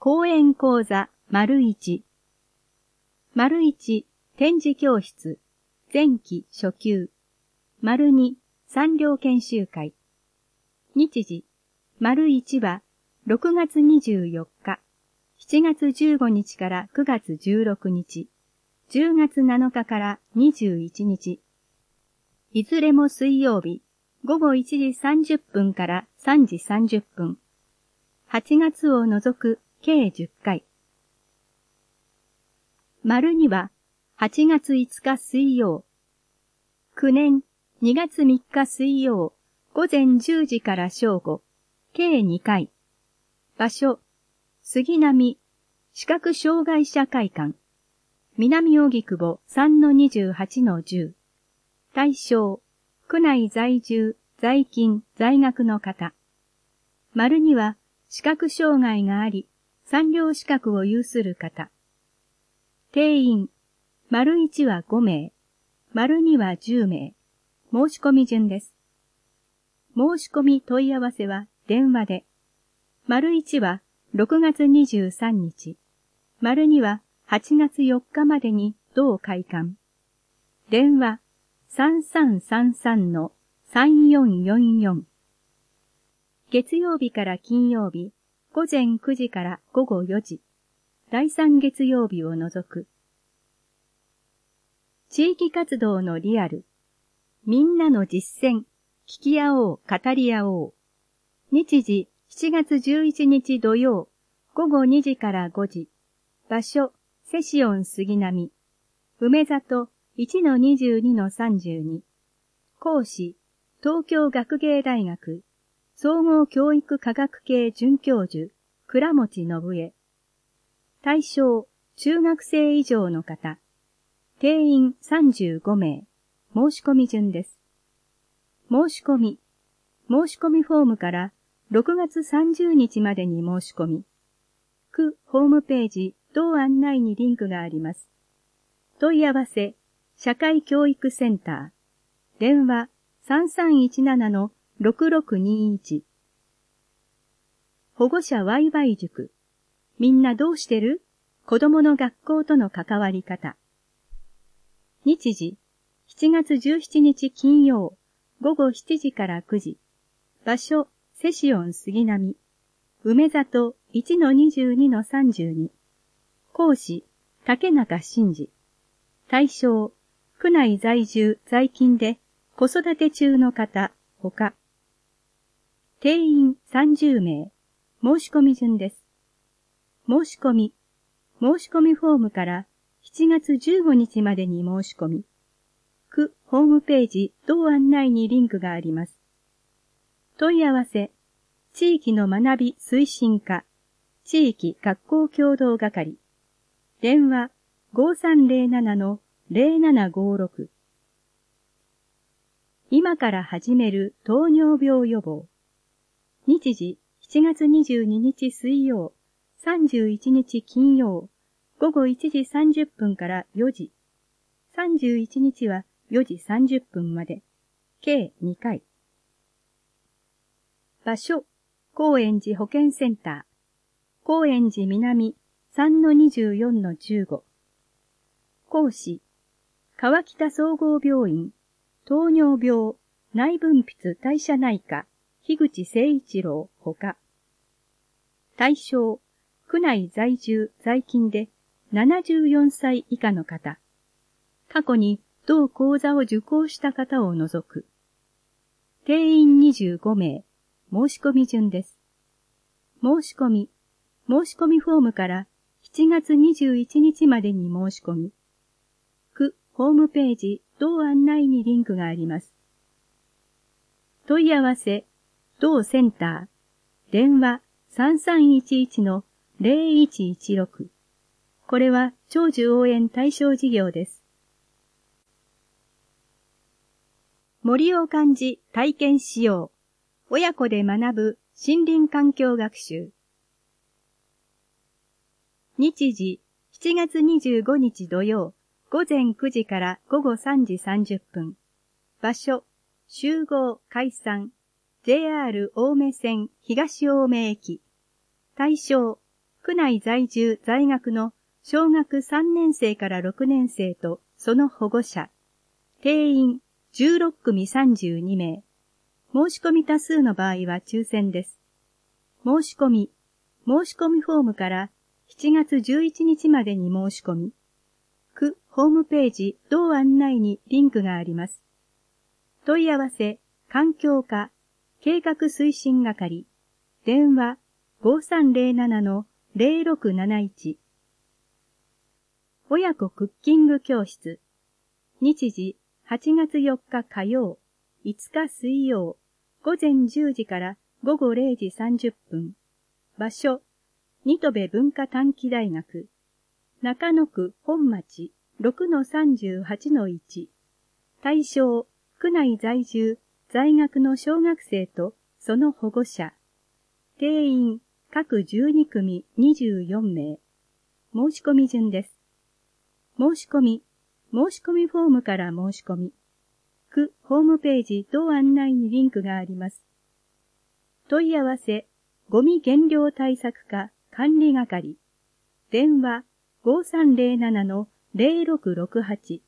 講演講座丸一。丸一、展示教室、前期初級。丸二、産業研修会。日時、丸一は6月24日、7月15日から9月16日、10月7日から21日。いずれも水曜日、午後1時30分から3時30分。8月を除く計10回。丸2は8月5日水曜。9年2月3日水曜午前10時から正午。計2回。場所、杉並視覚障害者会館。南荻窪 3-28-10。対象、区内在住、在勤、在学の方。丸2は視覚障害があり、産業資格を有する方。定員、丸1は5名、丸2は10名。申し込み順です。申し込み問い合わせは電話で。丸1は6月23日、丸2は8月4日までに同会館。電話3333-3444。月曜日から金曜日、午前9時から午後4時。第3月曜日を除く。地域活動のリアル。みんなの実践。聞き合おう、語り合おう。日時、7月11日土曜、午後2時から5時。場所、セシオン杉並。梅里 1-22-32。講師、東京学芸大学。総合教育科学系准教授、倉持信江。対象、中学生以上の方。定員35名。申し込み順です。申し込みフォームから6月30日までに申し込み。区ホームページ、同案内にリンクがあります。問い合わせ、社会教育センター。電話3317-6621。保護者ワイワイ塾。みんなどうしてる？子供の学校との関わり方。日時、7月17日金曜、午後7時から9時。場所、セシオン杉並。梅里 1-22-32。講師、竹中真嗣。対象、区内在住在勤で子育て中の方、ほか。定員30名。申し込み順です。申し込みフォームから7月15日までに申し込み。区ホームページ同案内にリンクがあります。問い合わせ、地域の学び推進課、地域学校協同係。電話5307-0756。今から始める糖尿病予防。日時、7月22日水曜、31日金曜、午後1時30分から4時。31日は4時30分まで。計2回。場所、高円寺保健センター。高円寺南 3-24-15。講師、川北総合病院、糖尿病、内分泌代謝内科、樋口誠一郎ほか。対象、区内在住在勤で74歳以下の方。過去に同講座を受講した方を除く。定員25名。申し込み順です。申し込みフォームから7月21日までに申し込み。区ホームページ同案内にリンクがあります。問い合わせ、同センター。電話3311-0116。これは長寿応援対象事業です。森を感じ体験しよう。親子で学ぶ森林環境学習。日時、7月25日土曜、午前9時から午後3時30分。場所、集合解散。JR 青梅線東青梅駅。対象、区区内在住在学の小学3年生から6年生とその保護者、定員16組32名。申し込み多数の場合は抽選です。申し込みフォームから7月11日までに申し込み、区ホームページ同案内にリンクがあります。問い合わせ、環境課、計画推進係、電話5307-0671。親子クッキング教室。日時8月4日火曜、5日水曜、午前10時から午後0時30分。場所、新渡戸文化短期大学。中野区本町 6-38-1。対象、区内在住、在学の小学生とその保護者。定員、各12組24名。申し込み順です。申し込みフォームから申し込み。区ホームページ同案内にリンクがあります。問い合わせ、ゴミ減量対策課管理係。電話5307-0668。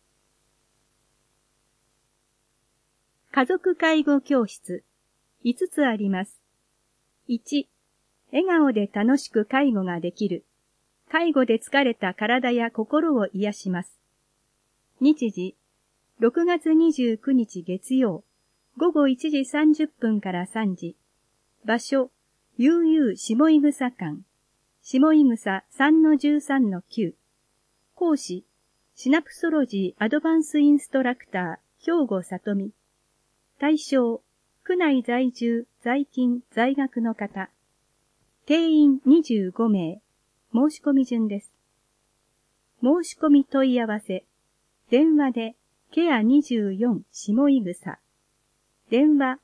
家族介護教室。5つあります。1、笑顔で楽しく介護ができる。介護で疲れた体や心を癒します。日時、6月29日月曜、午後1時30分から3時。場所、悠々下井草館。下井草 3-13-9。講師、シナプソロジーアドバンスインストラクター、兵庫里美。対象、区内在住、在勤、在学の方。定員25名。申し込み順です。申し込み問い合わせ。電話で、ケア24下井草。電話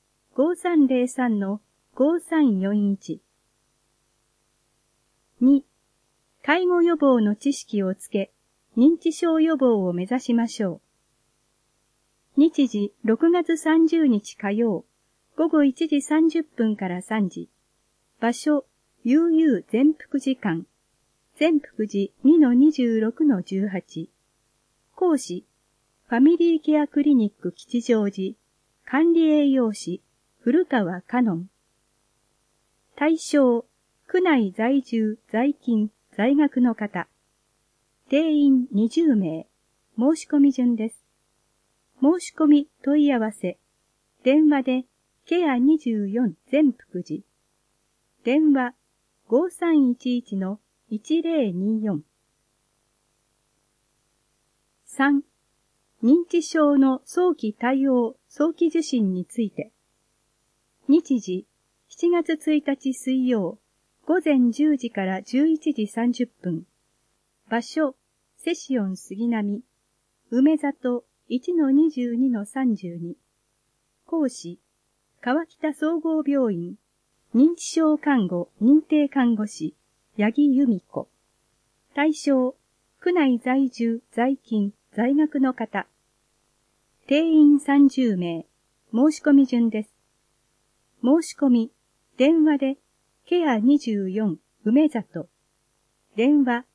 5303-5341。2、介護予防の知識をつけ、認知症予防を目指しましょう。日時6月30日火曜、午後1時30分から3時。場所、悠々善福寺館。善福寺 2-26-18。講師、ファミリーケアクリニック吉祥寺。管理栄養士、古川香音。対象、区内在住、在勤、在学の方。定員20名。申し込み順です。申し込み問い合わせ。電話で、ケア24善福寺。電話5311-1024。3、認知症の早期対応、早期受診について。日時、7月1日水曜、午前10時から11時30分。場所、セシオン杉並。梅里 1-22-32。講師、川北総合病院。認知症看護認定看護師、八木由美子。対象、区内在住、在勤、在学の方。定員30名。申し込み順です。申し込み、電話で、ケア24梅里。電話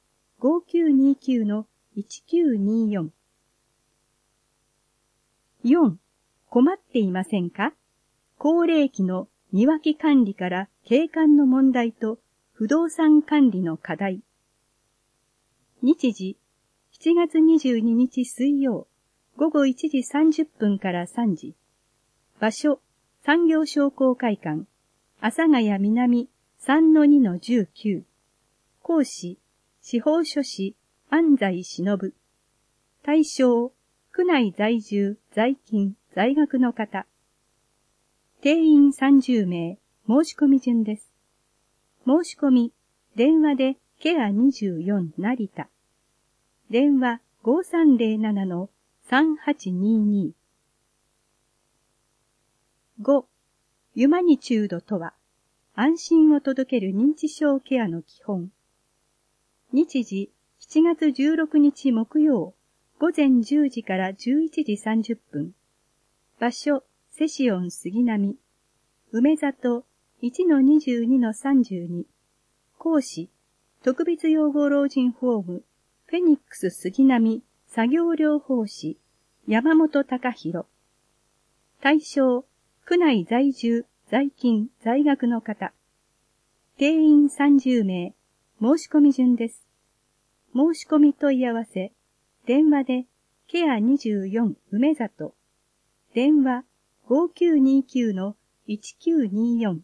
5929-1924。4、困っていませんか？高齢期の庭木管理から景観の問題と不動産管理の課題。日時、7月22日水曜、午後1時30分から3時。場所、産業商工会館、阿佐ヶ谷南 3-2-19。講師、司法書士、安西忍。対象、区内在住、在勤、在学の方。定員30名、申し込み順です。申し込み、電話でケア24成田。電話5307-3822。5、ユマニチュードとは、安心を届ける認知症ケアの基本。日時、7月16日木曜、午前10時から11時30分。場所、セシオン杉並。梅里 1-22-32。講師、 特別養護老人ホーム、フェニックス杉並作業療法士、山本隆弘。対象、区内在住、在勤、在学の方。定員30名、申し込み順です。申し込み問い合わせ、電話で、ケア24梅里。電話5929-1924。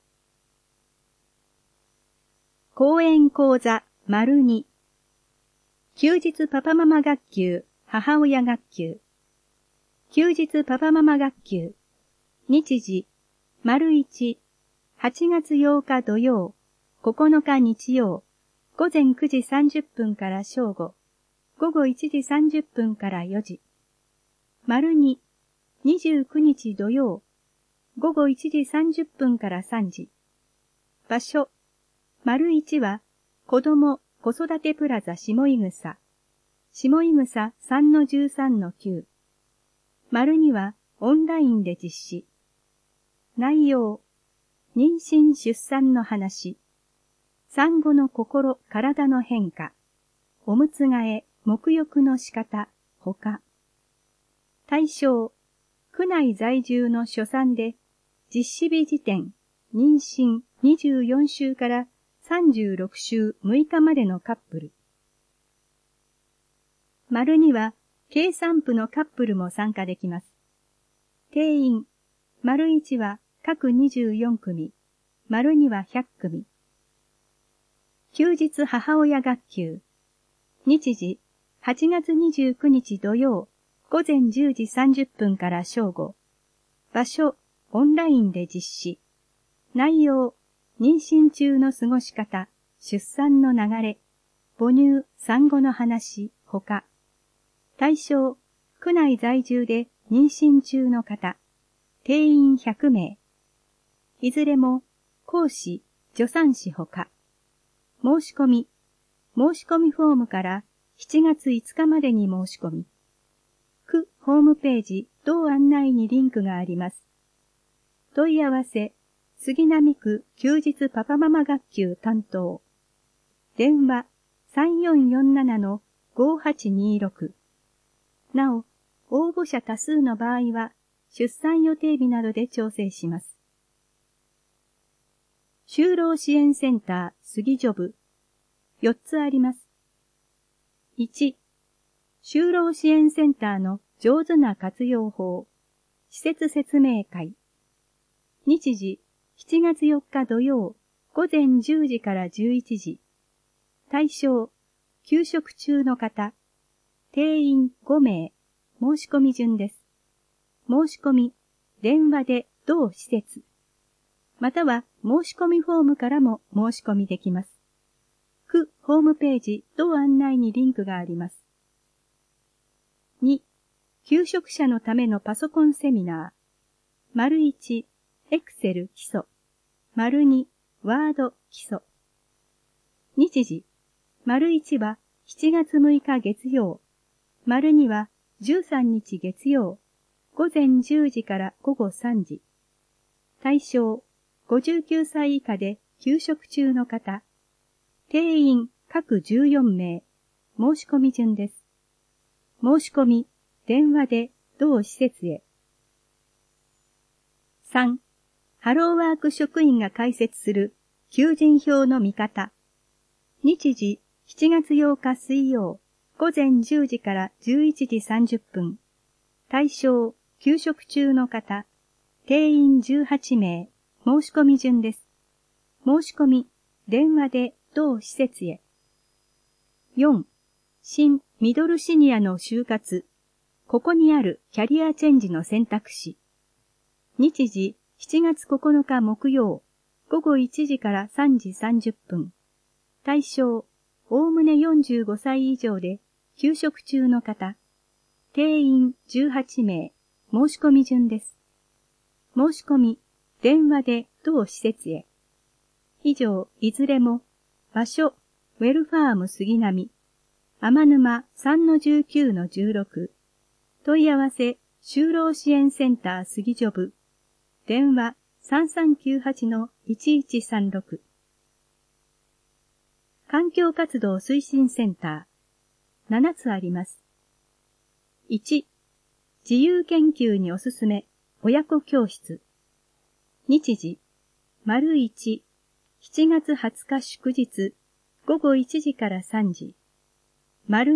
講演講座2。休日パパママ学級、母親学級。休日パパママ学級。日時、1、8月8日土曜、9日日曜、午前9時30分から正午、午後1時30分から4時。2、29日土曜、午後1時30分から3時。場所、1は、子ども子育てプラザ下井草。下井草 3-13-9。2は、オンラインで実施。内容、妊娠出産の話。産後の心、体の変化。おむつ替え、沐浴の仕方、ほか。対象、区内在住の初産で、実施日時点、妊娠24週から36週6日までのカップル。2は、計算婦のカップルも参加できます。定員、1は各24組、2は100組。休日母親学級。日時、8月29日土曜、午前10時30分から正午。場所、オンラインで実施。内容、妊娠中の過ごし方、出産の流れ、母乳、産後の話、ほか。対象、区内在住で妊娠中の方。定員100名。いずれも、講師、助産師ほか。申し込みフォームから7月5日までに申し込み。区ホームページ同案内にリンクがあります。問い合わせ、杉並区休日パパママ学級担当。電話3447-5826。なお、応募者多数の場合は、出産予定日などで調整します。就労支援センター杉ジョブ。4つあります。1、就労支援センターの上手な活用法。施設説明会。日時、7月4日土曜、午前10時から11時。対象、休職中の方。定員5名。申し込み順です。申し込み、電話で同施設。または申し込みフォームからも申し込みできます。区ホームページ同案内にリンクがあります。2、休職者のためのパソコンセミナー。1、エクセル基礎。2、ワード基礎。日時。1は7月6日月曜。2は13日月曜。午前10時から午後3時。対象、59歳以下で休職中の方。定員各14名。申し込み順です。申し込み、電話で同施設へ。3、ハローワーク職員が開設する求人票の見方。日時、7月8日水曜、午前10時から11時30分。対象、休職中の方。定員18名。申し込み順です。申し込み、電話で同施設へ。4、新ミドルシニアの就活。ここにあるキャリアチェンジの選択肢。日時、7月9日木曜、午後1時から3時30分。対象、おおむね45歳以上で休職中の方。定員18名。申し込み順です。申し込み、電話で同施設へ。以上、いずれも、場所、ウェルファーム杉並、天沼 3-19-16。問い合わせ、就労支援センター杉ジョブ。電話3398-1136。 環境活動推進センター。7つあります。1、自由研究におすすめ、親子教室。日時、丸1、7月20日祝日、午後1時から3時。丸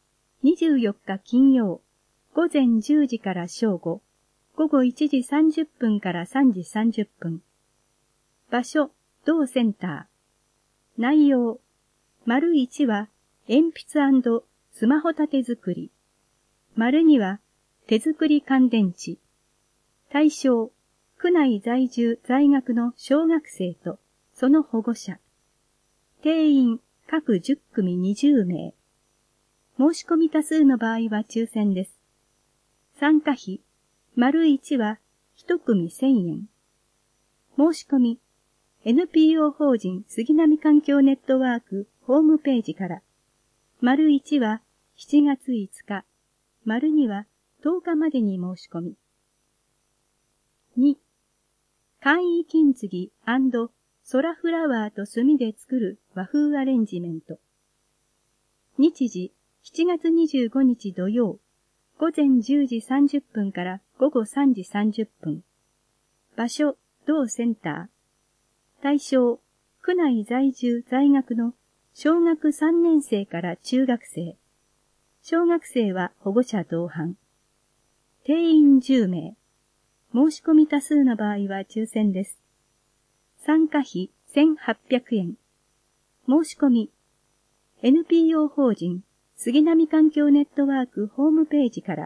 2、24日金曜、午前10時から正午、午後1時30分から3時30分。場所、同センター。内容、丸1は鉛筆&スマホ立て作り。丸2は手作り乾電池。対象、区内在住在学の小学生とその保護者。定員各10組20名。申し込み多数の場合は抽選です。参加費、丸1は1組1000円。申し込み、NPO 法人杉並環境ネットワークホームページから。丸1は7月5日、丸2は10日までに申し込み。2、簡易金継ぎ&空フラワーと墨で作る和風アレンジメント。日時、7月25日土曜、午前10時30分から午後3時30分。場所、同センター。対象、区内在住在学の小学3年生から中学生。小学生は保護者同伴。定員10名。申し込み多数の場合は抽選です。参加費1800円。申し込み、NPO 法人杉並環境ネットワークホームページから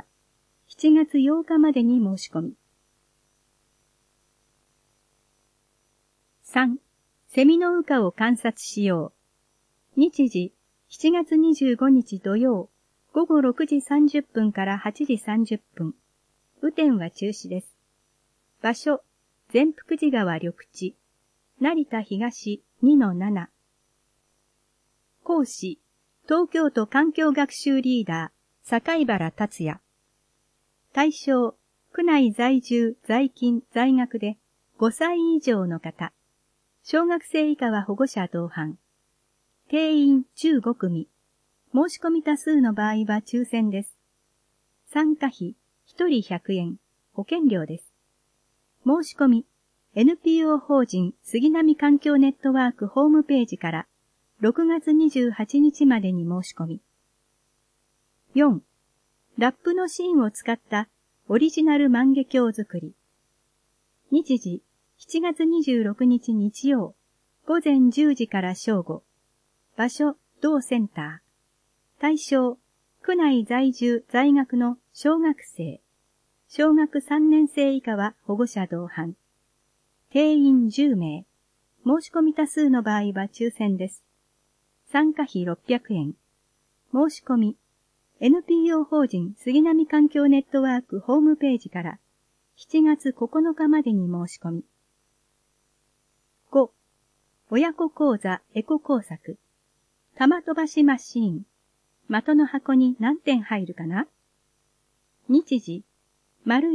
7月8日までに申し込み。3、セミの羽化を観察しよう。日時、7月25日土曜、午後6時30分から8時30分。雨天は中止です。場所、善福寺川緑地、成田東 2-7。講師、東京都環境学習リーダー、境原達也。対象、区内在住、在勤、在学で5歳以上の方。小学生以下は保護者同伴。定員15組。申し込み多数の場合は抽選です。参加費、1人100円。保険料です。申し込み、NPO 法人杉並環境ネットワークホームページから6月28日までに申し込み。4. ラップの芯を使ったオリジナル万華鏡作り。日時、7月26日日曜、午前10時から正午。場所、同センター。対象、区内在住在学の小学生。小学3年生以下は保護者同伴。定員10名。申し込み多数の場合は抽選です。参加費600円。申し込み、NPO 法人杉並環境ネットワークホームページから7月9日までに申し込み。5. 親子講座エコ工作。玉飛ばしマシーン。的の箱に何点入るかな？日時、丸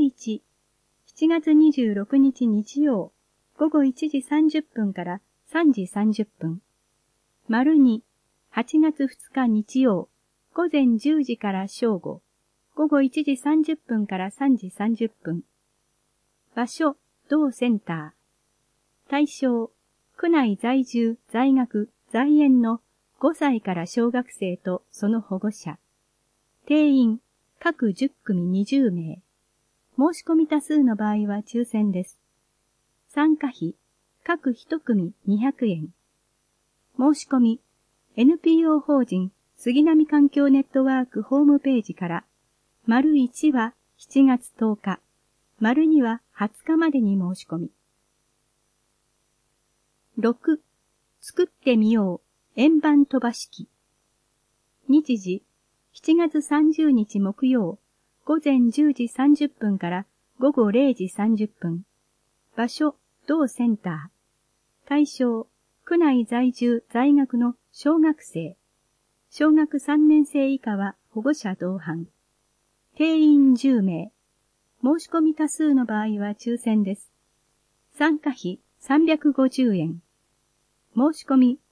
1、7月26日日曜、午後1時30分から3時30分。丸2、8月2日日曜、午前10時から正午、午後1時30分から3時30分。場所、同センター。対象、区内在住、在学、在園の5歳から小学生とその保護者。定員、各10組20名。申し込み多数の場合は抽選です。参加費、各1組200円。申し込み、NPO 法人杉並環境ネットワークホームページから、丸1は7月10日、丸2は20日までに申し込み。6. 作ってみよう円盤飛ばし機。日時、7月30日木曜、午前10時30分から午後0時30分。場所、同センター。対象、区内在住在学の小学生。小学3年生以下は保護者同伴。定員10名。申し込み多数の場合は抽選です。参加費350円。申し込み、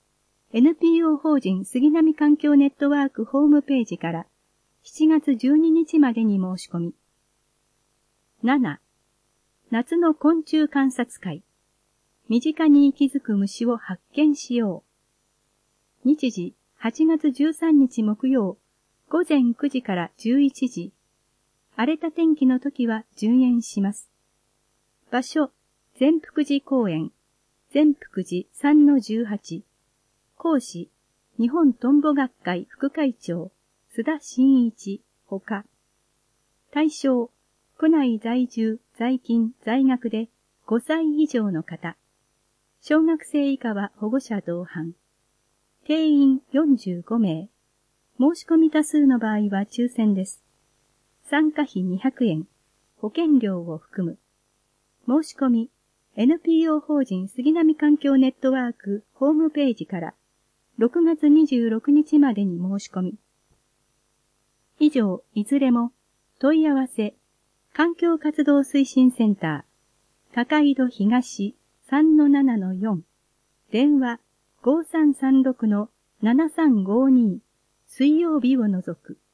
NPO 法人杉並環境ネットワークホームページから7月12日までに申し込み。7. 夏の昆虫観察会。身近に息づく虫を発見しよう。日時8月13日木曜、午前9時から11時。荒れた天気の時は順延します。場所、善福寺公園、善福寺 3-18。講師、日本トンボ学会副会長、須田真一、ほか。対象、区内在住、在勤、在学で5歳以上の方。小学生以下は保護者同伴。定員45名。申し込み多数の場合は抽選です。参加費200円。保険料を含む。申し込み、NPO 法人杉並環境ネットワークホームページから6月26日までに申し込み。以上、いずれも問い合わせ、環境活動推進センター、高井戸東 3-7-4、電話 5336-7352、水曜日を除く。